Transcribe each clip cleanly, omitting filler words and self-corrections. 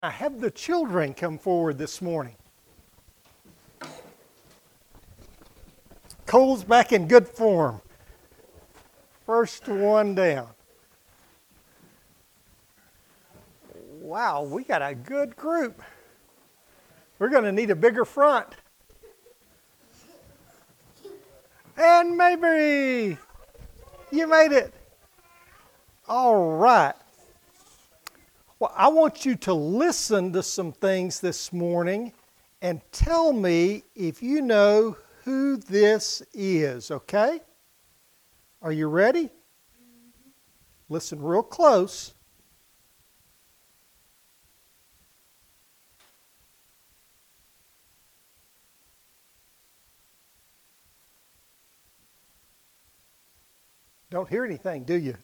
I have the children come forward this morning. Cole's back in good form. First one down. Wow, we got a good group. We're going to need a bigger front. And Mabry, you made it. All right. Well, I want you to listen to some things this morning and tell me if you know who this is, okay? Are you ready? Listen real close. Don't hear anything, do you?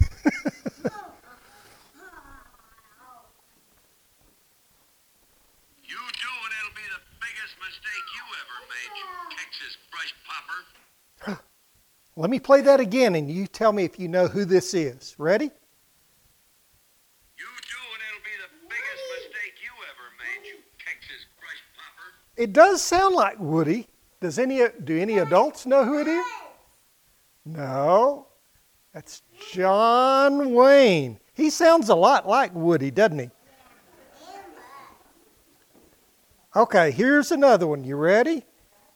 Let me play that again and you tell me if you know who this is. Ready? You do, and it'll be the biggest mistake you ever made, you Texas brush popper. It does sound like Woody. Do any adults know who it is? No. That's John Wayne. He sounds a lot like Woody, doesn't he? Okay, here's another one. You ready?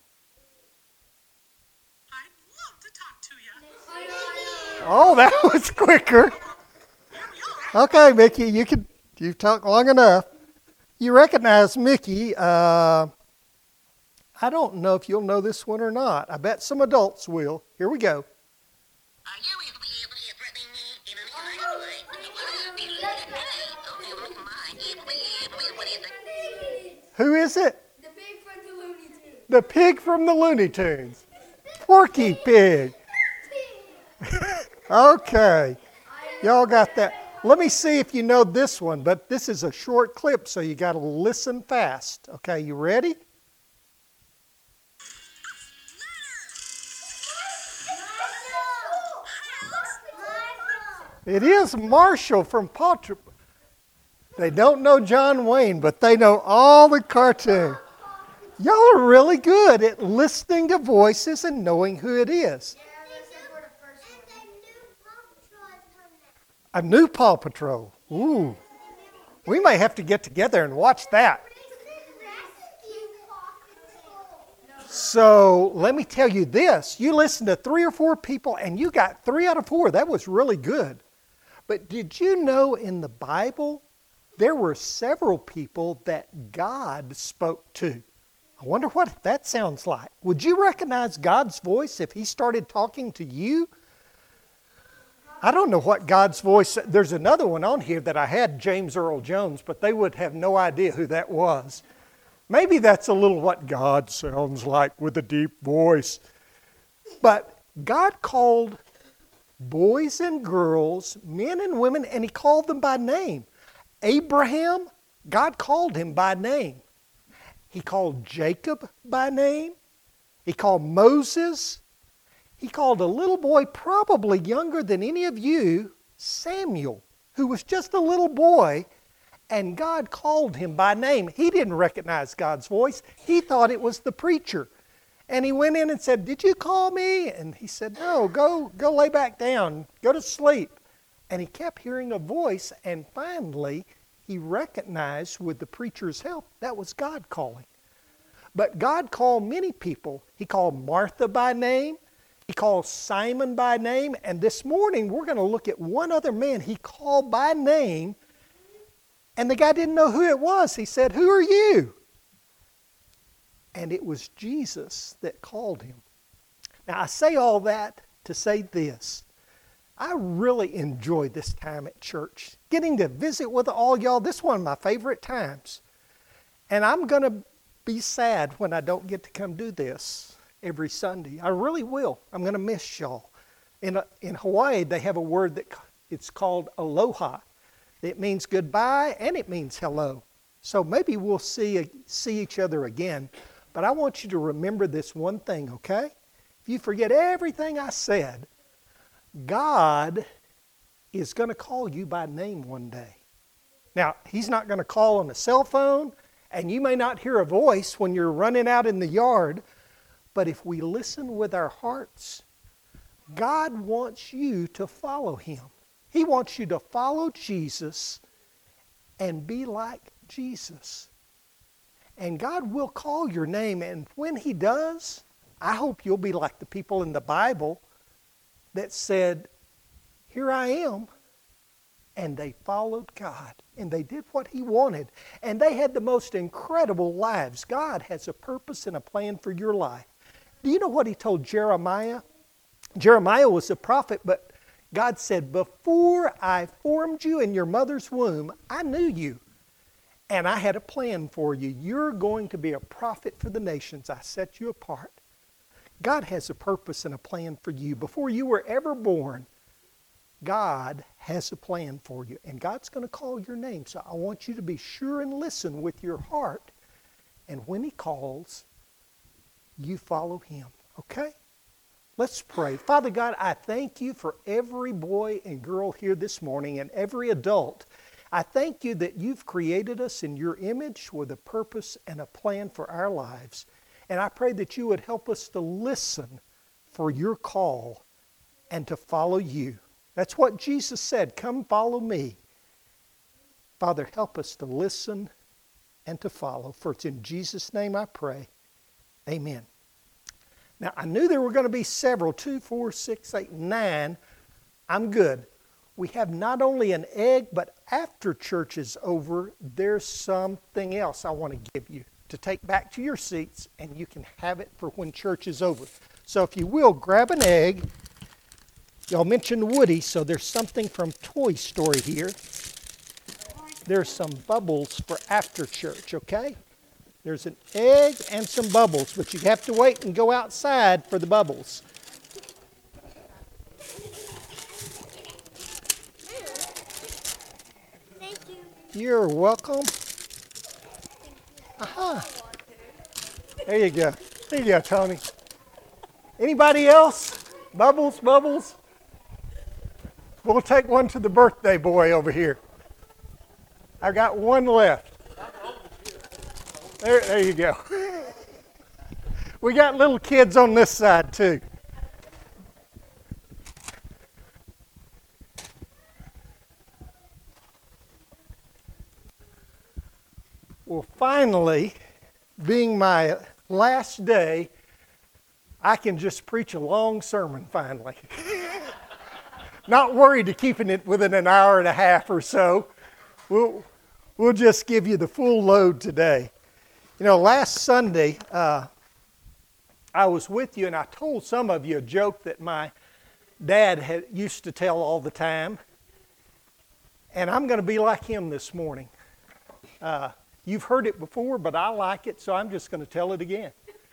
Oh, that was quicker. Okay, Mickey, you've talked long enough. You recognize Mickey. I don't know if you'll know this one or not. I bet some adults will. Here we go. Who is it? The pig from the Looney Tunes. The pig from the Looney Tunes. Porky Pig. Okay, y'all got that. Let me see if you know this one, but this is a short clip, so you got to listen fast. Okay, you ready? It is Marshall from Paw Patrol. They don't know John Wayne, but they know all the cartoons. Y'all are really good at listening to voices and knowing who it is. A new Paw Patrol. Ooh. We may have to get together and watch that. So let me tell you this. You listened to 3 or 4 people and you got 3 out of 4. That was really good. But did you know in the Bible there were several people that God spoke to? I wonder what that sounds like. Would you recognize God's voice if He started talking to you? I don't know what God's voice. There's another one on here that I had, James Earl Jones, but they would have no idea who that was. Maybe that's a little what God sounds like with a deep voice. But God called boys and girls, men and women, and He called them by name. Abraham, God called him by name. He called Jacob by name. He called Moses. He called a little boy probably younger than any of you, Samuel, who was just a little boy, and God called him by name. He didn't recognize God's voice. He thought it was the preacher. And he went in and said, "Did you call me?" And he said, "No, go lay back down. Go to sleep." And he kept hearing a voice, and finally he recognized with the preacher's help that was God calling. But God called many people. He called Martha by name. He called Simon by name, and this morning we're going to look at one other man He called by name, and the guy didn't know who it was. He said, "Who are you?" And it was Jesus that called him. Now, I say all that to say this. I really enjoy this time at church, getting to visit with all y'all. This is one of my favorite times. And I'm going to be sad when I don't get to come do this every Sunday. I really will. I'm going to miss y'all. In Hawaii, they have a word that it's called aloha. It means goodbye and it means hello. So maybe we'll see each other again. But I want you to remember this one thing, okay? If you forget everything I said, God is going to call you by name one day. Now, He's not going to call on a cell phone, and you may not hear a voice when you're running out in the yard, but if we listen with our hearts, God wants you to follow Him. He wants you to follow Jesus and be like Jesus. And God will call your name, and when He does, I hope you'll be like the people in the Bible that said, "Here I am." And they followed God, and they did what He wanted. And they had the most incredible lives. God has a purpose and a plan for your life. Do you know what He told Jeremiah? Jeremiah was a prophet, but God said, "Before I formed you in your mother's womb, I knew you. And I had a plan for you. You're going to be a prophet for the nations. I set you apart." God has a purpose and a plan for you. Before you were ever born, God has a plan for you. And God's going to call your name. So I want you to be sure and listen with your heart. And when He calls, you follow Him. Okay? Let's pray. Father God, I thank You for every boy and girl here this morning and every adult. I thank You that You've created us in Your image with a purpose and a plan for our lives. And I pray that You would help us to listen for Your call and to follow You. That's what Jesus said, "Come follow Me." Father, help us to listen and to follow. For it's in Jesus' name I pray. Amen. Now, I knew there were going to be several, 2, 4, 6, 8, 9. I'm good. We have not only an egg, but after church is over, there's something else I want to give you to take back to your seats, and you can have it for when church is over. So if you will, grab an egg. Y'all mentioned Woody, so there's something from Toy Story here. There's some bubbles for after church, okay? There's an egg and some bubbles, but you have to wait and go outside for the bubbles. Thank you. You're welcome. Aha. There you go. There you go, Tony. Anybody else? Bubbles, bubbles? We'll take one to the birthday boy over here. I've got one left. There you go. We got little kids on this side too. Well, finally, being my last day, I can just preach a long sermon finally. Not worried to keeping it within an hour and a half or so. We'll just give you the full load today. You know, last Sunday, I was with you and I told some of you a joke that my dad used to tell all the time. And I'm going to be like him this morning. You've heard it before, but I like it, so I'm just going to tell it again.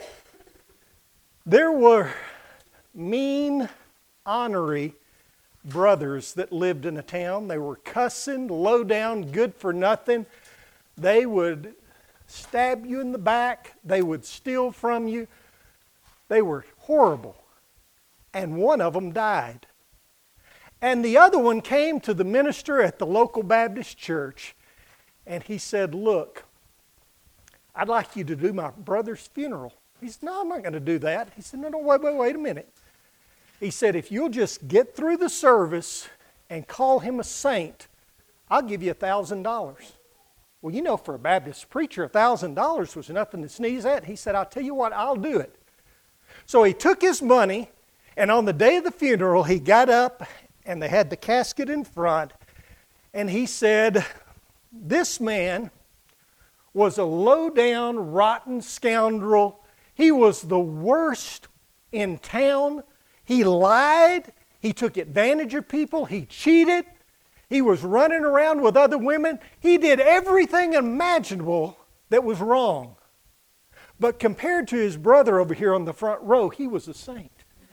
There were mean, ornery brothers that lived in a town. They were cussing, low down, good for nothing. They would stab you in the back. They would steal from you. They were horrible. And one of them died. And the other one came to the minister at the local Baptist church, and he said, "Look, I'd like you to do my brother's funeral." He said, "No, I'm not going to do that." He said, No, wait a minute. He said, "If you'll just get through the service and call him a saint, I'll give you $1,000. Well, you know, for a Baptist preacher, $1,000 was nothing to sneeze at. He said, "I'll tell you what, I'll do it." So he took his money, and on the day of the funeral, he got up, and they had the casket in front, and he said, "This man was a low-down, rotten scoundrel. He was the worst in town. He lied. He took advantage of people. He cheated. He was running around with other women. He did everything imaginable that was wrong. But compared to his brother over here on the front row, he was a saint."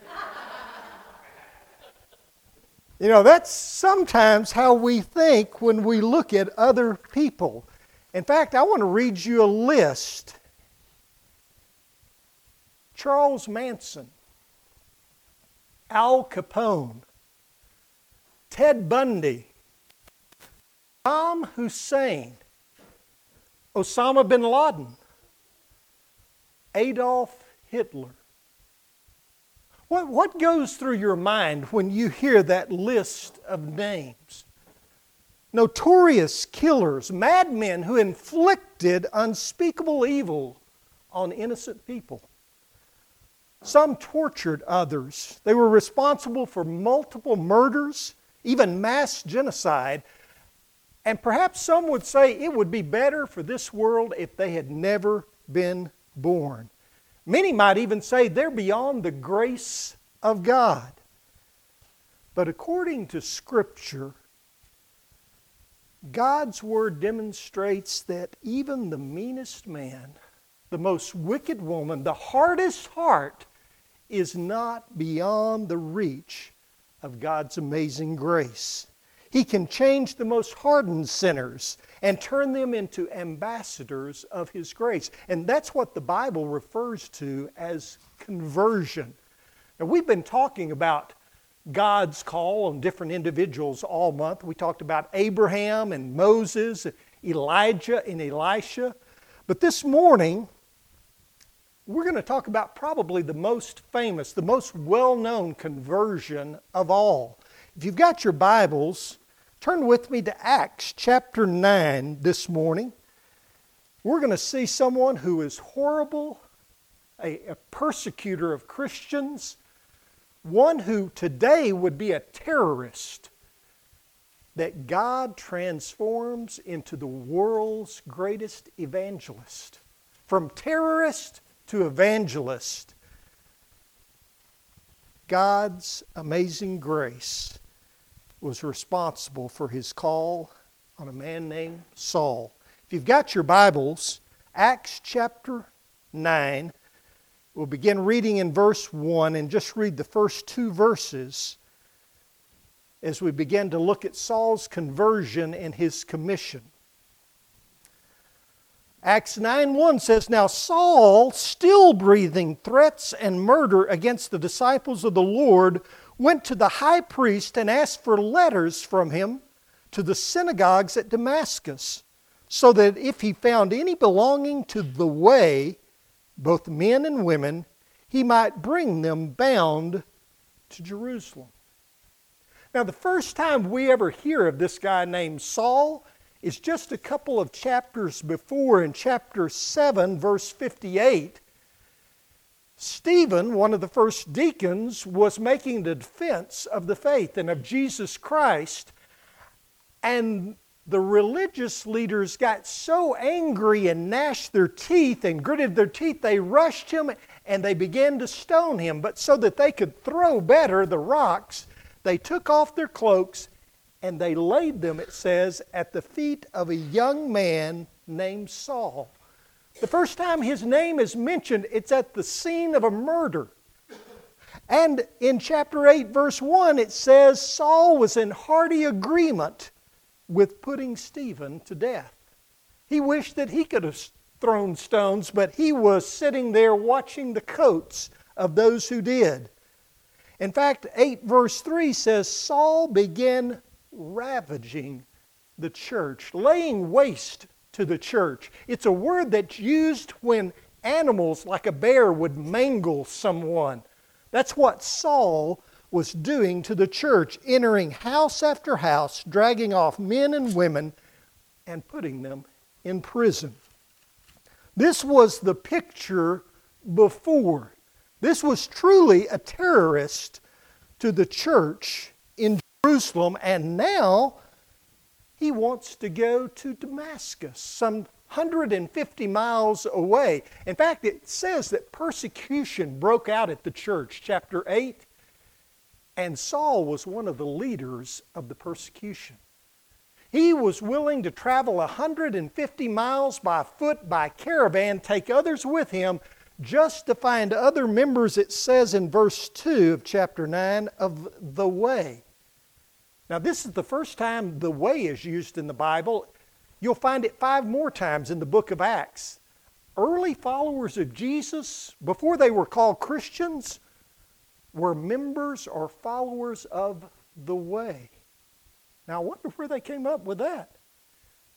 You know, that's sometimes how we think when we look at other people. In fact, I want to read you a list. Charles Manson, Al Capone, Ted Bundy, Saddam Hussein, Osama bin Laden, Adolf Hitler. What goes through your mind when you hear that list of names? Notorious killers, madmen who inflicted unspeakable evil on innocent people. Some tortured others. They were responsible for multiple murders, even mass genocide. And perhaps some would say it would be better for this world if they had never been born. Many might even say they're beyond the grace of God. But according to Scripture, God's Word demonstrates that even the meanest man, the most wicked woman, the hardest heart, is not beyond the reach of God's amazing grace. He can change the most hardened sinners and turn them into ambassadors of His grace. And that's what the Bible refers to as conversion. Now, we've been talking about God's call on different individuals all month. We talked about Abraham and Moses, Elijah and Elisha. But this morning, we're going to talk about probably the most famous, the most well-known conversion of all. If you've got your Bibles, turn with me to Acts chapter 9 this morning. We're going to see someone who is horrible, a persecutor of Christians, one who today would be a terrorist, that God transforms into the world's greatest evangelist. From terrorist to evangelist, God's amazing grace was responsible for his call on a man named Saul. If you've got your Bibles, Acts chapter 9, we'll begin reading in verse 1 and just read the first two verses as we begin to look at Saul's conversion and his commission. Acts 9:1 says, "Now Saul, still breathing threats and murder against the disciples of the Lord, went to the high priest and asked for letters from him to the synagogues at Damascus, so that if he found any belonging to the way, both men and women, he might bring them bound to Jerusalem." Now, the first time we ever hear of this guy named Saul is just a couple of chapters before, in chapter 7, verse 58. Stephen, one of the first deacons, was making the defense of the faith and of Jesus Christ. And the religious leaders got so angry and gnashed their teeth and gritted their teeth, they rushed him and they began to stone him. But so that they could throw better the rocks, they took off their cloaks and they laid them, it says, at the feet of a young man named Saul. The first time his name is mentioned, it's at the scene of a murder. And in chapter 8, verse 1, it says Saul was in hearty agreement with putting Stephen to death. He wished that he could have thrown stones, but he was sitting there watching the coats of those who did. In fact, 8 verse 3 says Saul began ravaging the church, laying waste to the church. It's a word that's used when animals like a bear would mangle someone. That's what Saul was doing to the church, entering house after house, dragging off men and women and putting them in prison. This was the picture before. This was truly a terrorist to the church in Jerusalem, and now he wants to go to Damascus, some 150 miles away. In fact, it says that persecution broke out at the church, chapter 8, and Saul was one of the leaders of the persecution. He was willing to travel 150 miles by foot, by caravan, take others with him, just to find other members, it says in verse 2 of chapter 9, of the way. Now, this is the first time the way is used in the Bible. You'll find it 5 more times in the book of Acts. Early followers of Jesus, before they were called Christians, were members or followers of the way. Now, I wonder where they came up with that.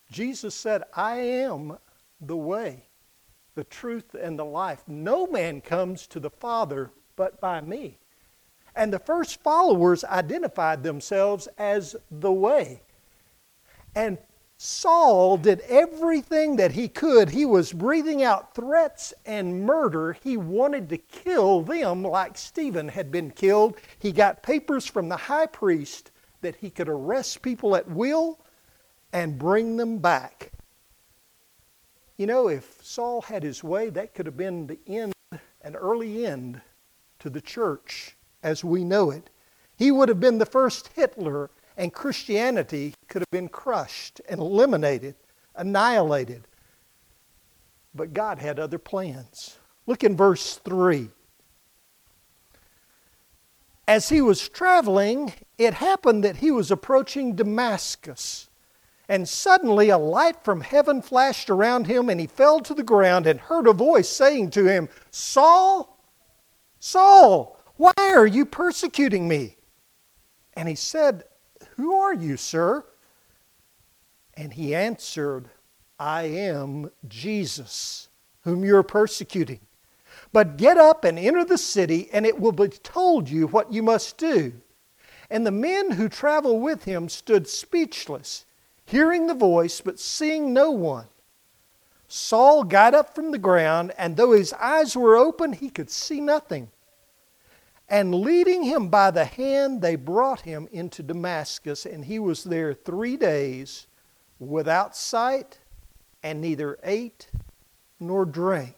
Jesus said, I am the way, the truth, and the life. No man comes to the Father but by me. And the first followers identified themselves as the way. And Saul did everything that he could. He was breathing out threats and murder. He wanted to kill them like Stephen had been killed. He got papers from the high priest that he could arrest people at will and bring them back. You know, if Saul had his way, that could have been the end, an early end to the church as we know it. He would have been the first Hitler, and Christianity could have been crushed and eliminated, annihilated. But God had other plans. Look in verse 3. As he was traveling, it happened that he was approaching Damascus. And suddenly a light from heaven flashed around him, and he fell to the ground and heard a voice saying to him, Saul, Saul, why are you persecuting me? And he said, Who are you, sir? And he answered, I am Jesus, whom you are persecuting. But get up and enter the city, and it will be told you what you must do. And the men who traveled with him stood speechless, hearing the voice, but seeing no one. Saul got up from the ground, and though his eyes were open, he could see nothing. And leading him by the hand, they brought him into Damascus, and he was there 3 days without sight, and neither ate nor drank.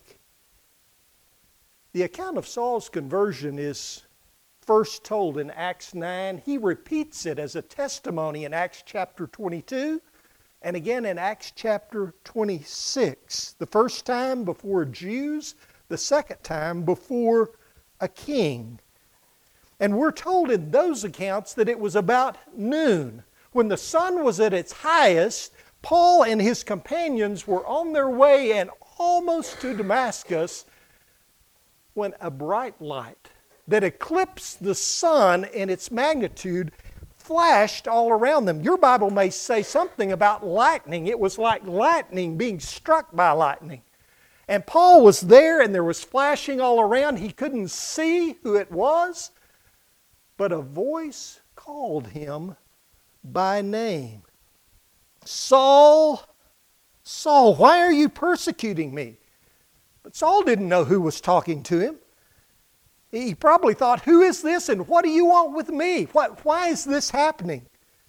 The account of Saul's conversion is first told in Acts 9. He repeats it as a testimony in Acts chapter 22 and again in Acts chapter 26. The first time before Jews, the second time before a king. And we're told in those accounts that it was about noon. When the sun was at its highest, Paul and his companions were on their way and almost to Damascus when a bright light that eclipsed the sun in its magnitude flashed all around them. Your Bible may say something about lightning. It was like lightning being struck by lightning. And Paul was there, and there was flashing all around. He couldn't see who it was, but a voice called him by name. Saul, Saul, why are you persecuting me? But Saul didn't know who was talking to him. He probably thought, who is this and what do you want with me? Why is this happening?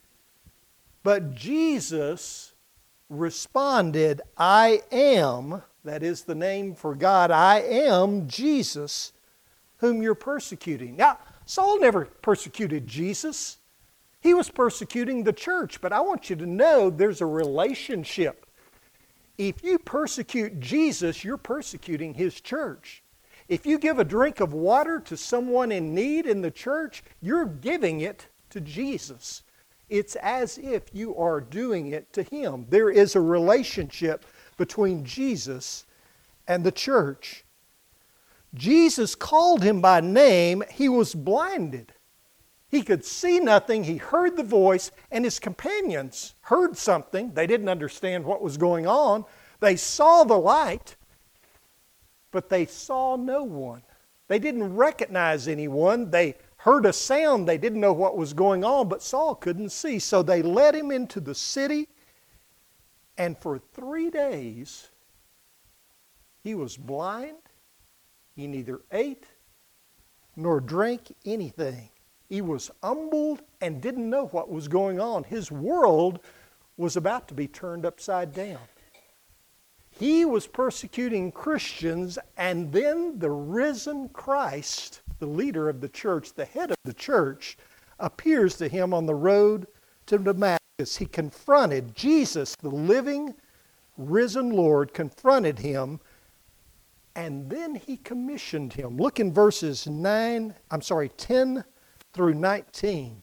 But Jesus responded, I am, that is the name for God, I am Jesus whom you're persecuting. Now, Saul never persecuted Jesus. He was persecuting the church, but I want you to know there's a relationship. If you persecute Jesus, you're persecuting His church. If you give a drink of water to someone in need in the church, you're giving it to Jesus. It's as if you are doing it to Him. There is a relationship between Jesus and the church. Jesus called him by name. He was blinded. He could see nothing. He heard the voice, and his companions heard something. They didn't understand what was going on. They saw the light, but they saw no one. They didn't recognize anyone. They heard a sound. They didn't know what was going on, but Saul couldn't see. So they led him into the city, and for 3 days he was blind. He neither ate nor drank anything. He was humbled and didn't know what was going on. His world was about to be turned upside down. He was persecuting Christians, and then the risen Christ, the leader of the church, the head of the church, appears to him on the road to Damascus. He confronted Jesus, the living, risen Lord, confronted him, and then he commissioned him. Look in verses 10 through 19.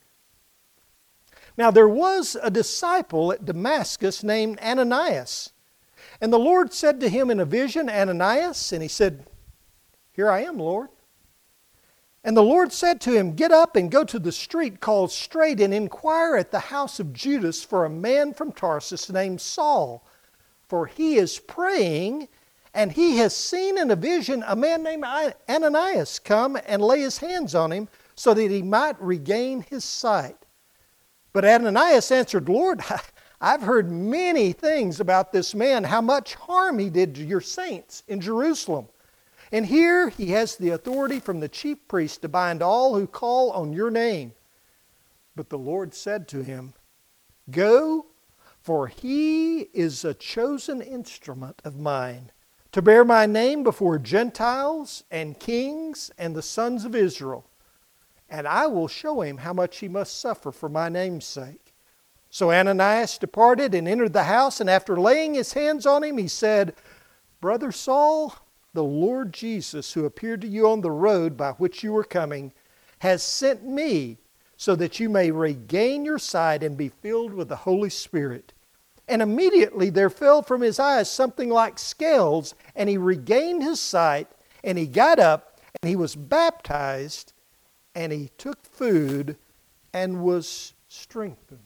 Now there was a disciple at Damascus named Ananias. And the Lord said to him in a vision, Ananias, and he said, Here I am, Lord. And the Lord said to him, Get up and go to the street called Straight and inquire at the house of Judas for a man from Tarsus named Saul. For he is praying, and he has seen in a vision a man named Ananias come and lay his hands on him so that he might regain his sight. But Ananias answered, Lord, I've heard many things about this man, how much harm he did to your saints in Jerusalem. And here he has the authority from the chief priest to bind all who call on your name. But the Lord said to him, Go, for he is a chosen instrument of mine, to bear my name before Gentiles and kings and the sons of Israel. And I will show him how much he must suffer for my name's sake. So Ananias departed and entered the house, and after laying his hands on him, he said, Brother Saul, the Lord Jesus, who appeared to you on the road by which you were coming, has sent me so that you may regain your sight and be filled with the Holy Spirit. And immediately there fell from his eyes something like scales, and he regained his sight, and he got up, and he was baptized, and he took food and was strengthened.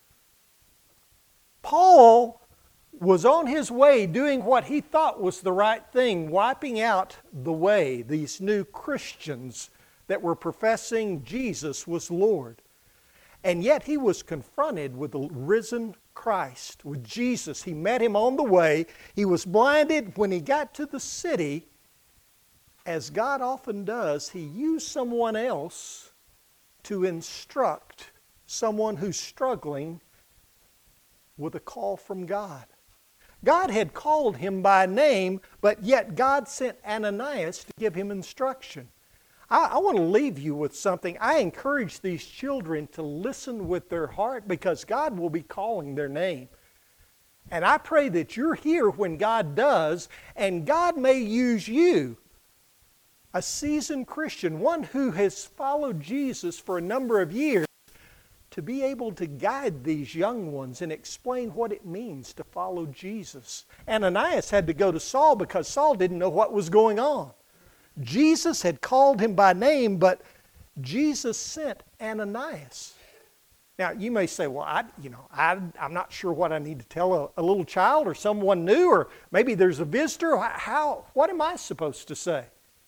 Paul was on his way doing what he thought was the right thing, wiping out the way, these new Christians that were professing Jesus was Lord. And yet he was confronted with the risen Christ, with Jesus. He met him on the way. He was blinded. When he got to the city, as God often does, he used someone else to instruct someone who's struggling with a call from God. God had called him by name, but yet God sent Ananias to give him instruction. I want to leave you with something. I encourage these children to listen with their heart because God will be calling their name. And I pray that you're here when God does, and God may use you, a seasoned Christian, one who has followed Jesus for a number of years, to be able to guide these young ones and explain what it means to follow Jesus. Ananias had to go to Saul because Saul didn't know what was going on. Jesus had called him by name, but Jesus sent Ananias. Now, you may say, well, I'm not sure what I need to tell a little child or someone new, or maybe there's a visitor. What am I supposed to say?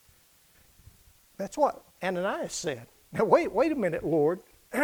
That's what Ananias said. Now, wait a minute, Lord.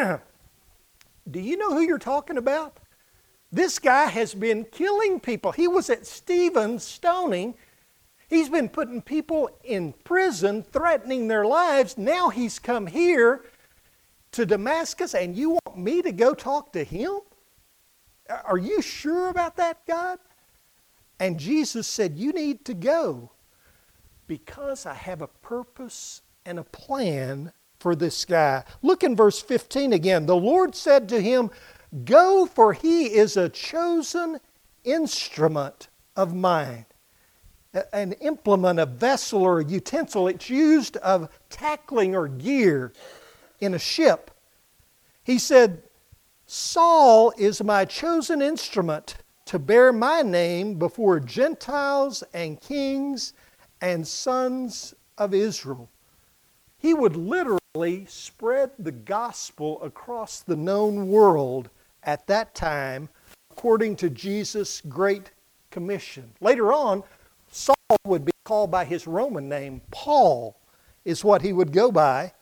Do you know who you're talking about? This guy has been killing people. He was at Stephen's stoning. He's been putting people in prison, threatening their lives. Now he's come here to Damascus, and you want me to go talk to him? Are you sure about that, God? And Jesus said, you need to go because I have a purpose and a plan for this guy. Look in verse 15 again. The Lord said to him, Go, for he is a chosen instrument of mine. An implement, a vessel, or a utensil. It's used of tackling or gear in a ship. He said, Saul is my chosen instrument to bear my name before Gentiles and kings and sons of Israel. He would literally spread the gospel across the known world at that time, according to Jesus' Great Commission. Later on, Saul would be called by his Roman name. Paul is what he would go by.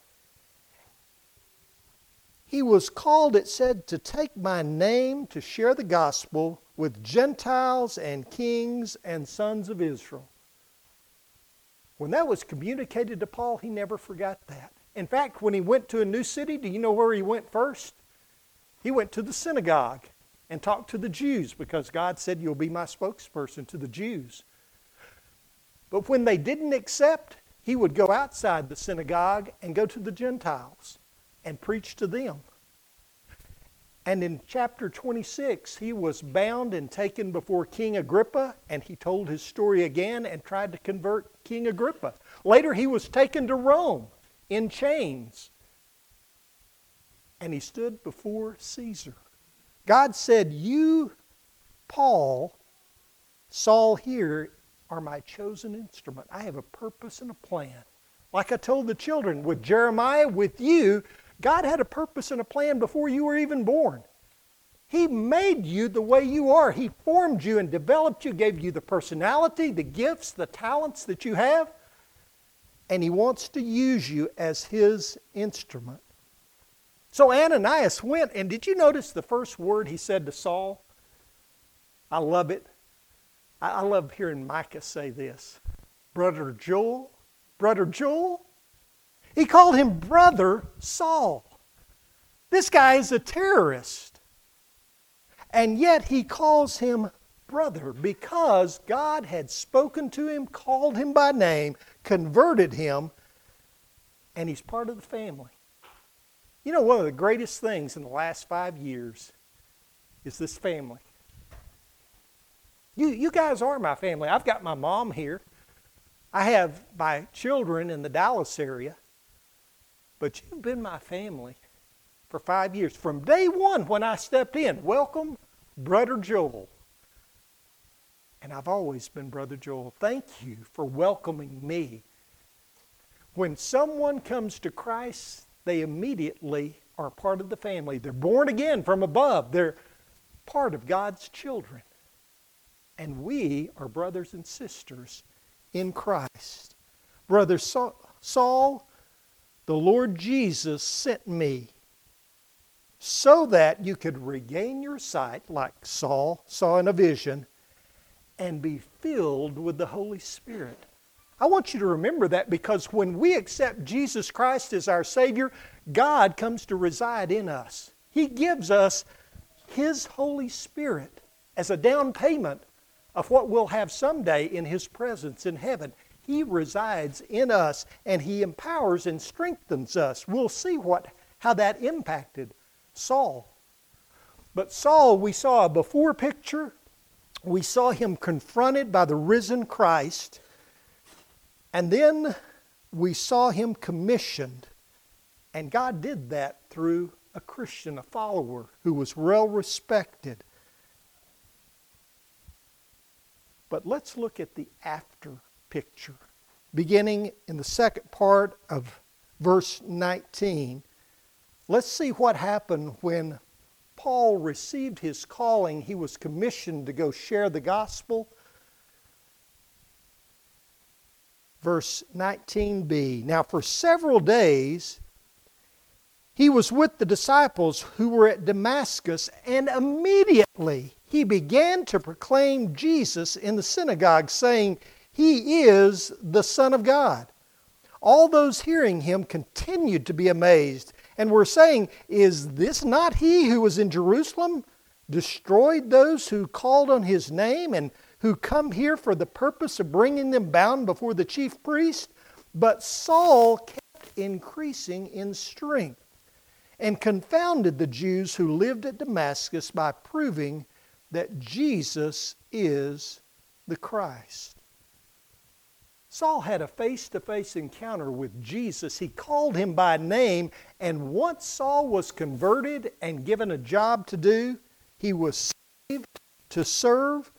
He was called, it said, to take my name to share the gospel with Gentiles and kings and sons of Israel. When that was communicated to Paul, he never forgot that. In fact, when he went to a new city, do you know where he went first? He went to the synagogue and talked to the Jews because God said, you'll be my spokesperson to the Jews. But when they didn't accept, he would go outside the synagogue and go to the Gentiles and preach to them. And in chapter 26, he was bound and taken before King Agrippa, and he told his story again and tried to convert King Agrippa. Later, he was taken to Rome in chains, and he stood before Caesar. God said, you, Paul, Saul here, are my chosen instrument. I have a purpose and a plan Like I told the children, with Jeremiah, with you, God had a purpose and a plan before you were even born. He made you the way you are. He formed you and developed you, gave you the personality, the gifts, the talents that you have. And He wants to use you as His instrument. So Ananias went, and did you notice the first word he said to Saul? I love it. I love hearing Micah say this. Brother Joel. Brother Joel. He called him Brother Saul. This guy is a terrorist. And yet he calls him brother because God had spoken to him, called him by name, converted him, and he's part of the family. You know, one of the greatest things in the last 5 years is this family. You guys are my family. I've got my mom here. I have my children in the Dallas area. But you've been my family for 5 years. From day one when I stepped in, welcome, Brother Joel. And I've always been Brother Joel. Thank you for welcoming me. When someone comes to Christ, they immediately are part of the family. They're born again from above. They're part of God's children. And we are brothers and sisters in Christ. Brother Saul, the Lord Jesus sent me so that you could regain your sight like Saul saw in a vision and be filled with the Holy Spirit. I want you to remember that because when we accept Jesus Christ as our Savior, God comes to reside in us. He gives us His Holy Spirit as a down payment of what we'll have someday in His presence in heaven. He resides in us and He empowers and strengthens us. We'll see how that impacted Saul. But Saul, we saw a before picture. We saw him confronted by the risen Christ. And then we saw him commissioned. And God did that through a Christian, a follower who was well respected. But let's look at the after picture. Beginning in the second part of verse 19, let's see what happened when Paul received his calling. He was commissioned to go share the gospel. Verse 19b, now for several days he was with the disciples who were at Damascus, and immediately he began to proclaim Jesus in the synagogue, saying, He is the Son of God. All those hearing him continued to be amazed and were saying, Is this not he who was in Jerusalem, destroyed those who called on his name and who come here for the purpose of bringing them bound before the chief priest? But Saul kept increasing in strength and confounded the Jews who lived at Damascus by proving that Jesus is the Christ. Saul had a face-to-face encounter with Jesus. He called him by name, and once Saul was converted and given a job to do, he was saved to serve.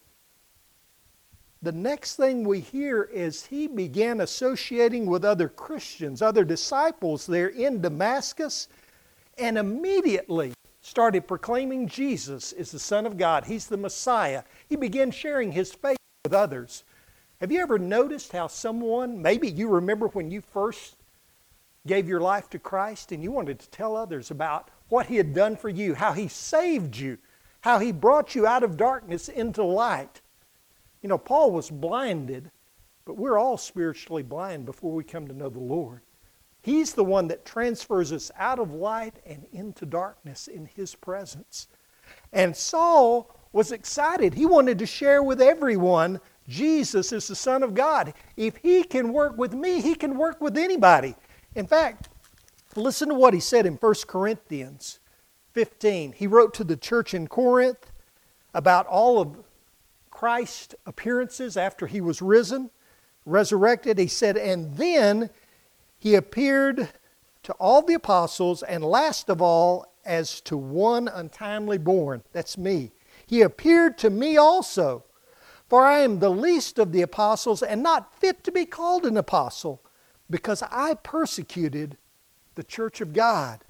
The next thing we hear is he began associating with other Christians, other disciples there in Damascus, and immediately started proclaiming Jesus is the Son of God. He's the Messiah. He began sharing his faith with others. Have you ever noticed how someone, maybe you remember when you first gave your life to Christ and you wanted to tell others about what He had done for you, how He saved you, how He brought you out of darkness into light. You know, Paul was blinded, but we're all spiritually blind before we come to know the Lord. He's the one that transfers us out of light and into darkness in His presence. And Saul was excited. He wanted to share with everyone Jesus is the Son of God. If He can work with me, He can work with anybody. In fact, listen to what he said in 1 Corinthians 15. He wrote to the church in Corinth about all of Christ's appearances after He was resurrected. He said, and then He appeared to all the apostles, and last of all, as to one untimely born. That's me. He appeared to me also. For I am the least of the apostles and not fit to be called an apostle, because I persecuted the church of God.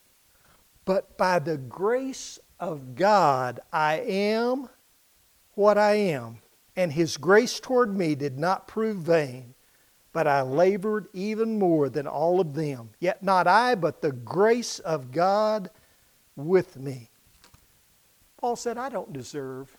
But by the grace of God, I am what I am. And His grace toward me did not prove vain, but I labored even more than all of them. Yet not I, but the grace of God with me. Paul said, I don't deserve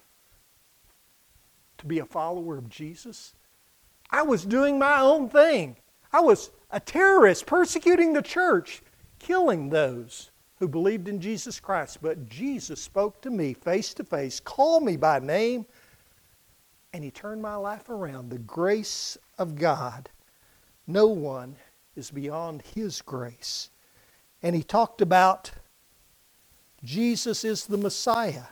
to be a follower of Jesus. I was doing my own thing. I was a terrorist, persecuting the church, killing those who believed in Jesus Christ. But Jesus spoke to me face to face, called me by name, and He turned my life around. The grace of God. No one is beyond His grace. And He talked about Jesus is the Messiah.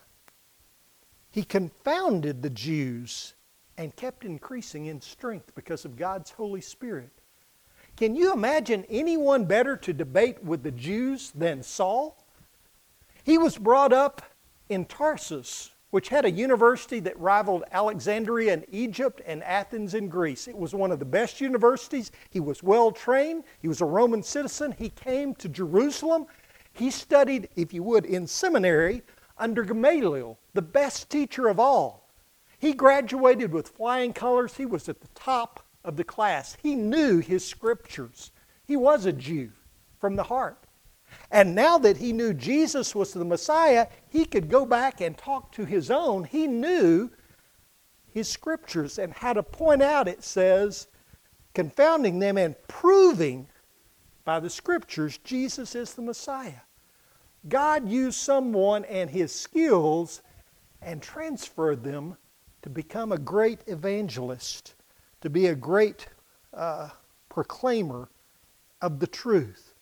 He confounded the Jews and kept increasing in strength because of God's Holy Spirit. Can you imagine anyone better to debate with the Jews than Saul? He was brought up in Tarsus, which had a university that rivaled Alexandria in Egypt and Athens in Greece. It was one of the best universities. He was well trained. He was a Roman citizen. He came to Jerusalem. He studied, if you would, in seminary under Gamaliel, the best teacher of all. He graduated with flying colors. He was at the top of the class. He knew his scriptures. He was a Jew from the heart. And now that he knew Jesus was the Messiah, he could go back and talk to his own. He knew his scriptures and how to point out, it says, confounding them and proving by the scriptures Jesus is the Messiah. God used someone and his skills and transferred them to become a great evangelist, to be a great proclaimer of the truth.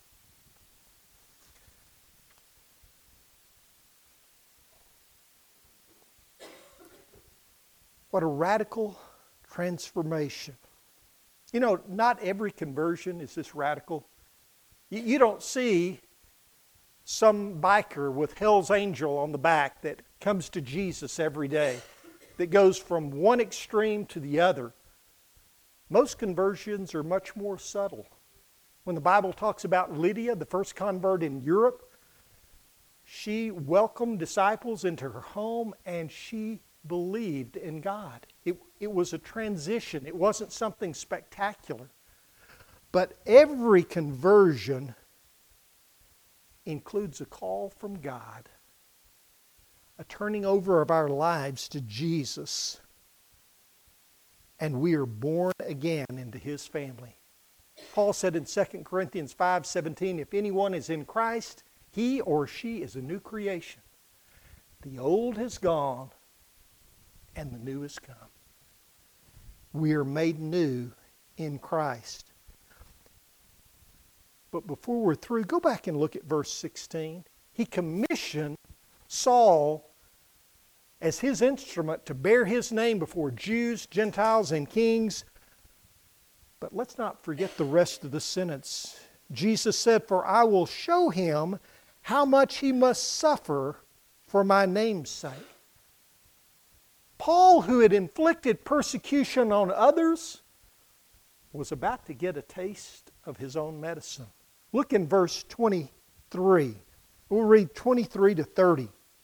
What a radical transformation. You know, not every conversion is this radical. You don't see some biker with Hell's Angel on the back that comes to Jesus every day, that goes from one extreme to the other. Most conversions are much more subtle. When the Bible talks about Lydia, the first convert in Europe, she welcomed disciples into her home and she believed in God. It was a transition. It wasn't something spectacular. But every conversion includes a call from God, a turning over of our lives to Jesus, and we are born again into His family. Paul said in 2 Corinthians 5:17, if anyone is in Christ, he or she is a new creation. The old has gone, and the new has come. We are made new in Christ. But before we're through, go back and look at verse 16. He commissioned Saul as his instrument to bear his name before Jews, Gentiles, and kings. But let's not forget the rest of the sentence. Jesus said, for I will show him how much he must suffer for my name's sake. Paul, who had inflicted persecution on others, was about to get a taste of his own medicine. Look in verse 23. We'll read 23 to 30.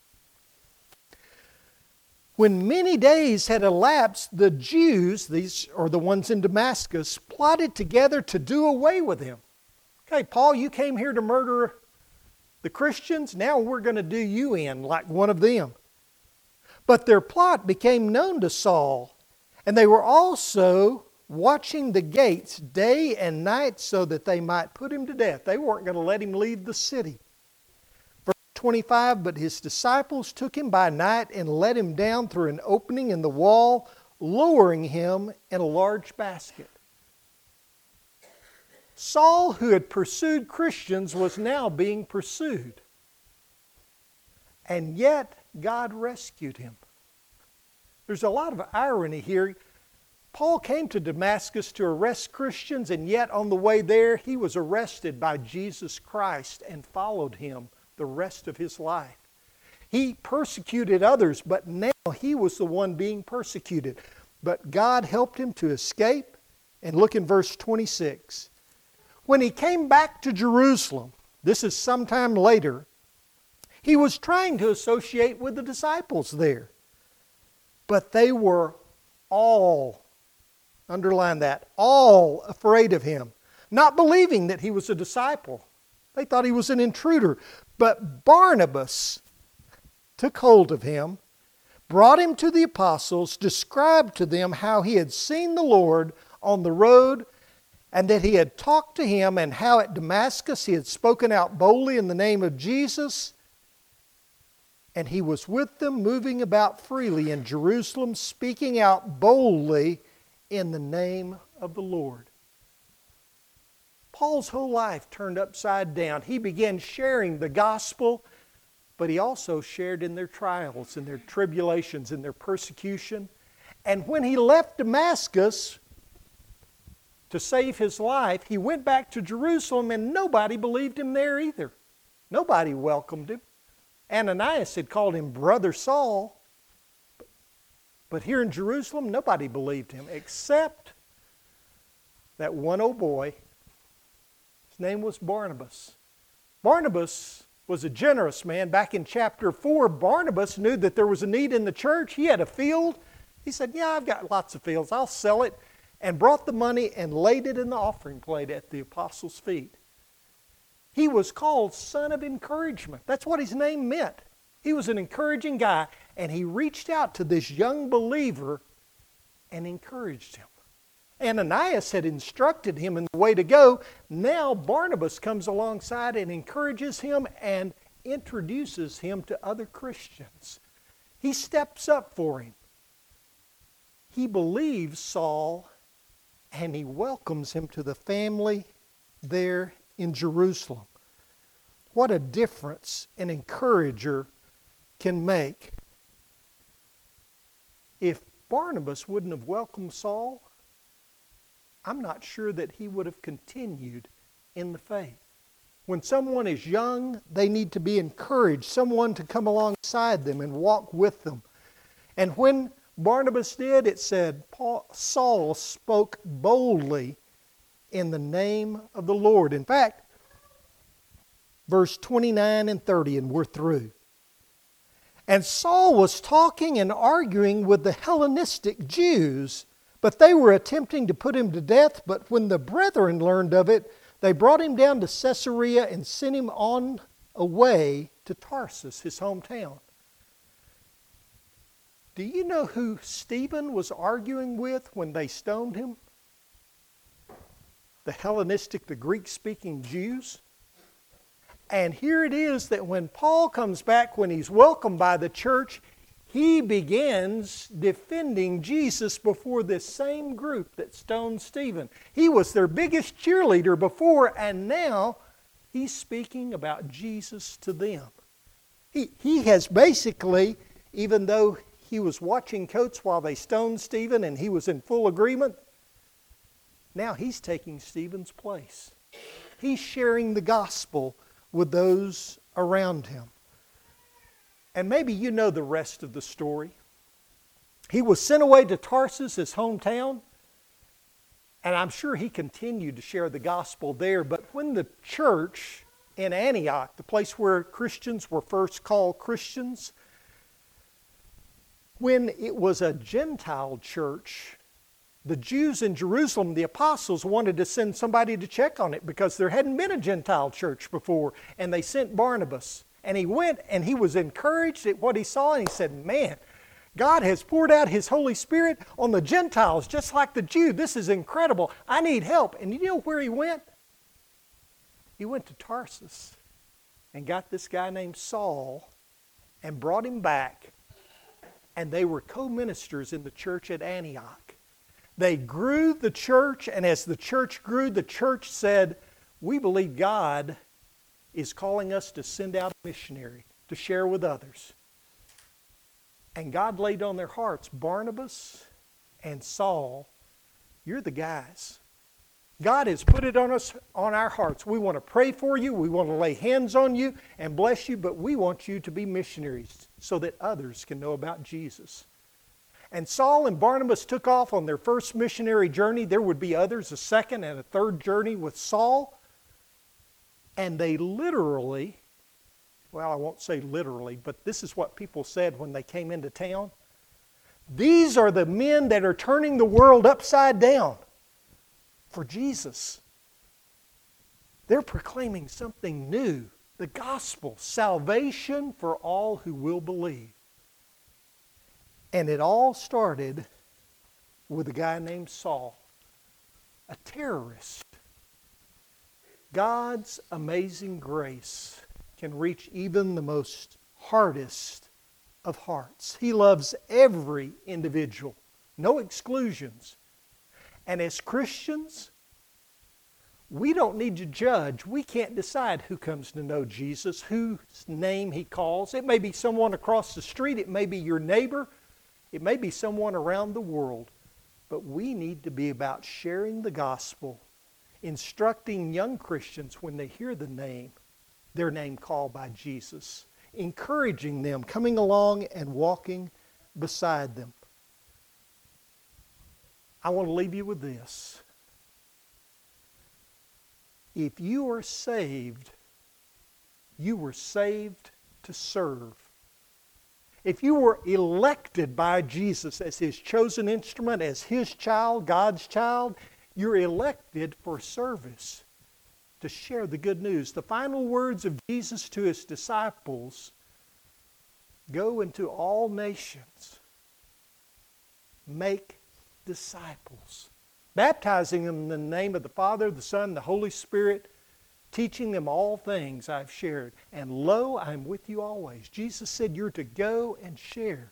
When many days had elapsed, the Jews, these are the ones in Damascus, plotted together to do away with him. Okay, Paul, you came here to murder the Christians. Now we're going to do you in like one of them. But their plot became known to Saul, and they were also watching the gates day and night so that they might put him to death. They weren't going to let him leave the city. Verse 25, but his disciples took him by night and let him down through an opening in the wall, lowering him in a large basket. Saul, who had pursued Christians, was now being pursued. And yet, God rescued him. There's a lot of irony here. Paul came to Damascus to arrest Christians, and yet on the way there, he was arrested by Jesus Christ and followed him the rest of his life. He persecuted others, but now he was the one being persecuted. But God helped him to escape. And look in verse 26. When he came back to Jerusalem, this is sometime later, he was trying to associate with the disciples there. But they were all, underline that, all afraid of him, not believing that he was a disciple. They thought he was an intruder. But Barnabas took hold of him, brought him to the apostles, described to them how he had seen the Lord on the road, and that he had talked to him, and how at Damascus he had spoken out boldly in the name of Jesus. And he was with them, moving about freely in Jerusalem, speaking out boldly in the name of the Lord. Paul's whole life turned upside down. He began sharing the gospel, but he also shared in their trials, in their tribulations, in their persecution. And when he left Damascus to save his life, he went back to Jerusalem, and nobody believed him there either. Nobody welcomed him. Ananias had called him Brother Saul, but here in Jerusalem, nobody believed him except that one old boy. His name was Barnabas. Barnabas was a generous man. Back in chapter 4, Barnabas knew that there was a need in the church. He had a field. He said, yeah, I've got lots of fields. I'll sell it. And brought the money and laid it in the offering plate at the apostles' feet. He was called Son of Encouragement. That's what his name meant. He was an encouraging guy, and he reached out to this young believer and encouraged him. Ananias had instructed him in the way to go. Now Barnabas comes alongside and encourages him and introduces him to other Christians. He steps up for him. He believes Saul, and he welcomes him to the family there in Jerusalem. What a difference an encourager can make. If Barnabas wouldn't have welcomed Saul, I'm not sure that he would have continued in the faith. When someone is young, they need to be encouraged, someone to come alongside them and walk with them. And when Barnabas did, it said, Saul spoke boldly in the name of the Lord. In fact, verse 29 and 30, and we're through. And Saul was talking and arguing with the Hellenistic Jews, but they were attempting to put him to death. But when the brethren learned of it, they brought him down to Caesarea and sent him on away to Tarsus, his hometown. Do you know who Stephen was arguing with when they stoned him? The Hellenistic, the Greek-speaking Jews. And here it is that when Paul comes back, when he's welcomed by the church, he begins defending Jesus before this same group that stoned Stephen. He was their biggest cheerleader before, and now he's speaking about Jesus to them. He has basically, even though he was watching coats while they stoned Stephen and he was in full agreement, now he's taking Stephen's place. He's sharing the gospel with those around him. And maybe you know the rest of the story. He was sent away to Tarsus, his hometown, and I'm sure he continued to share the gospel there. But when the church in Antioch, the place where Christians were first called Christians, when it was a Gentile church, the Jews in Jerusalem, the apostles, wanted to send somebody to check on it because there hadn't been a Gentile church before. And they sent Barnabas. And he went and he was encouraged at what he saw. And he said, man, God has poured out His Holy Spirit on the Gentiles just like the Jew. This is incredible. I need help. And you know where he went? He went to Tarsus and got this guy named Saul and brought him back. And they were co-ministers in the church at Antioch. They grew the church, and as the church grew, the church said, we believe God is calling us to send out a missionary to share with others. And God laid on their hearts, Barnabas and Saul, you're the guys. God has put it on us, on our hearts. We want to pray for you. We want to lay hands on you and bless you, but we want you to be missionaries so that others can know about Jesus. And Saul and Barnabas took off on their first missionary journey. There would be others, a second and a third journey with Saul. And they literally, well, I won't say literally, but this is what people said when they came into town. These are the men that are turning the world upside down for Jesus. They're proclaiming something new, the gospel, salvation for all who will believe. And it all started with a guy named Saul, a terrorist. God's amazing grace can reach even the most hardest of hearts. He loves every individual, no exclusions. And as Christians, we don't need to judge. We can't decide who comes to know Jesus, whose name He calls. It may be someone across the street. It may be your neighbor. It may be someone around the world. But we need to be about sharing the gospel, instructing young Christians when they hear their name called by Jesus, encouraging them, coming along and walking beside them. I want to leave you with this. If you are saved, you were saved to serve. If you were elected by Jesus as His chosen instrument, as His child, God's child, you're elected for service, to share the good news. The final words of Jesus to His disciples, go into all nations, make disciples, baptizing them in the name of the Father, the Son, the Holy Spirit, teaching them all things I've shared. And lo, I'm with you always. Jesus said you're to go and share.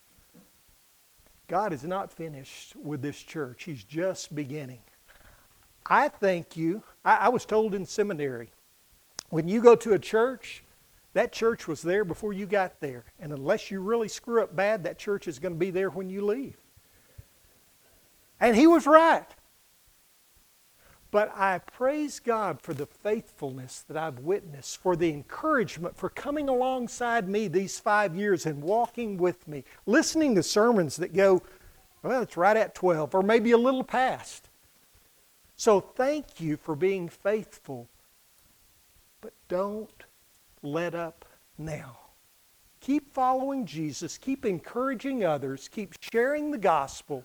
God is not finished with this church. He's just beginning. I thank you. I was told in seminary, when you go to a church, that church was there before you got there. And unless you really screw up bad, that church is going to be there when you leave. And he was right. But I praise God for the faithfulness that I've witnessed, for the encouragement, for coming alongside me these 5 years and walking with me, listening to sermons that go, well, it's right at 12, or maybe a little past. So thank you for being faithful, but don't let up now. Keep following Jesus, keep encouraging others, keep sharing the gospel.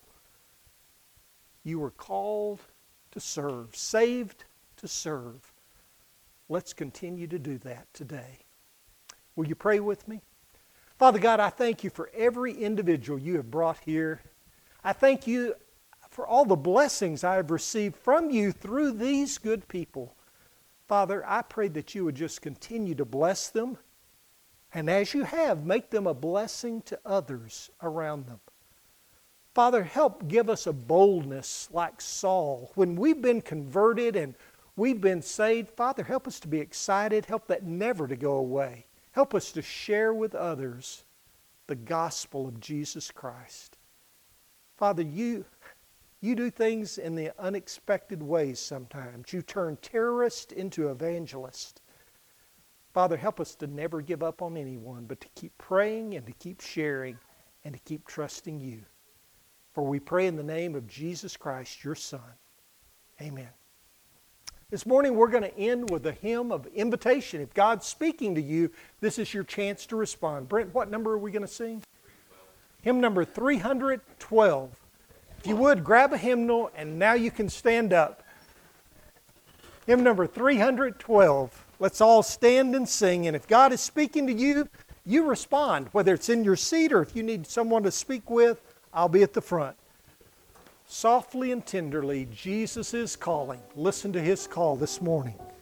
You were called to serve, saved to serve. Let's continue to do that today. Will you pray with me? Father God, I thank you for every individual you have brought here. I thank you for all the blessings I have received from you through these good people. Father, I pray that you would just continue to bless them, and as you have, make them a blessing to others around them. Father, help give us a boldness like Saul. When we've been converted and we've been saved, Father, help us to be excited. Help that never to go away. Help us to share with others the gospel of Jesus Christ. Father, you do things in the unexpected ways sometimes. You turn terrorists into evangelists. Father, help us to never give up on anyone, but to keep praying and to keep sharing and to keep trusting you. For we pray in the name of Jesus Christ, your Son. Amen. This morning we're going to end with a hymn of invitation. If God's speaking to you, this is your chance to respond. Brent, what number are we going to sing? 312. Hymn number 312. If you would, grab a hymnal, and now you can stand up. Hymn number 312. Let's all stand and sing. And if God is speaking to you, you respond. Whether it's in your seat or if you need someone to speak with, I'll be at the front. Softly and tenderly, Jesus is calling. Listen to His call this morning.